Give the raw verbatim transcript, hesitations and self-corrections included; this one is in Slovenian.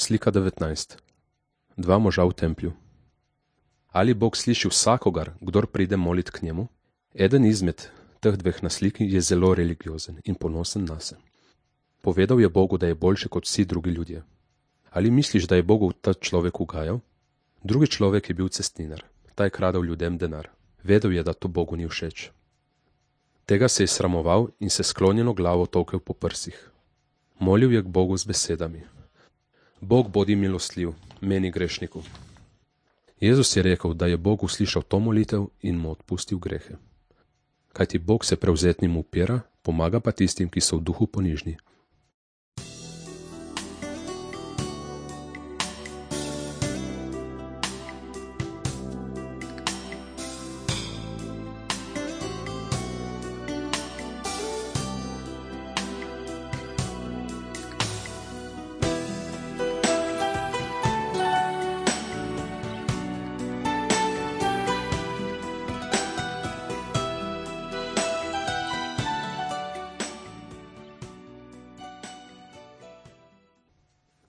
Slika devetnajst. Dva moža v templju. Ali Bog sliši vsakogar, kdor pride molit k njemu? Eden izmed teh dveh na sliki je zelo religiozen in ponosen nase. Povedal je Bogu, da je boljši kot vsi drugi ljudje. Ali misliš, da je Bogu ta človek ugajal? Drugi človek je bil cestninar. Ta je kradel ljudem denar. Vedel je, da to Bogu ni všeč. Tega se je sramoval in se sklonjeno glavo tolkel po prsih. Molil je k Bogu z besedami: Bog, bodi milostljiv, meni grešniku. Jezus je rekel, da je Bog uslišal to molitev in mu odpustil grehe. Kajti Bog se prevzetnim upira, pomaga pa tistim, ki so v duhu ponižni.